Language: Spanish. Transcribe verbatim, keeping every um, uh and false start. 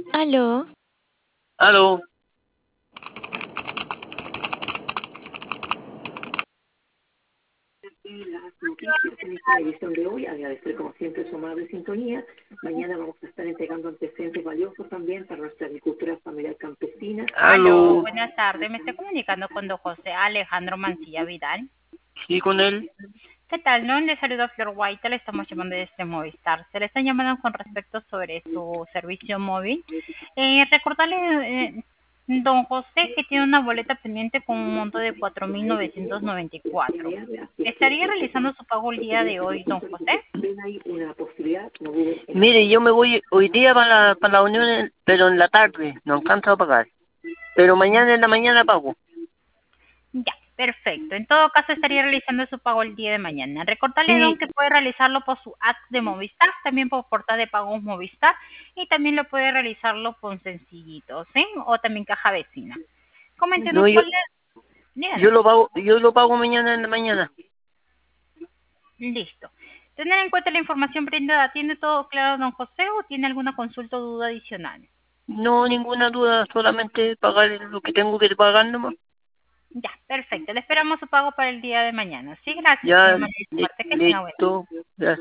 Aló. Aló. Las noticias en esta edición de hoy, agradecer como siempre su amable sintonía. Mañana vamos a estar entregando antecedentes valiosos también para nuestra agricultura familiar campesina. Aló. Aló, buenas tardes. Me estoy comunicando con don José Alejandro Mancilla Vidal. Sí, con él. ¿Qué tal, no? Le saludo a Flor White, le estamos llamando desde Movistar. Se le está llamando con respecto sobre su servicio móvil. Eh, recordarle, eh, don José, que tiene una boleta pendiente con un monto de cuatro mil novecientos noventa y cuatro. ¿Estaría realizando su pago el día de hoy, don José? Mire, yo me voy hoy día para la, para la unión, pero en la tarde, no alcanzo a pagar. Pero mañana en la mañana pago. Ya, perfecto. En todo caso, estaría realizando su pago el día de mañana. Recordarle, don, Sí, que puede realizarlo por su app de Movistar, también por portal de pagos Movistar, y también lo puede realizarlo por Sencillito, ¿sí? O también Caja Vecina. Coméntenos no, yo, cuál es. yo Díganos. lo pago, yo lo pago mañana en la mañana. Listo. Tener en cuenta la información brindada. ¿Tiene todo claro, don José, o tiene alguna consulta o duda adicional? No, ninguna duda, solamente pagar lo que tengo que pagar nomás. Ya, perfecto. Le esperamos su pago para el día de mañana. Sí, gracias, Ya, señor Manuel. li- Que tenga buen día. listo. Gracias.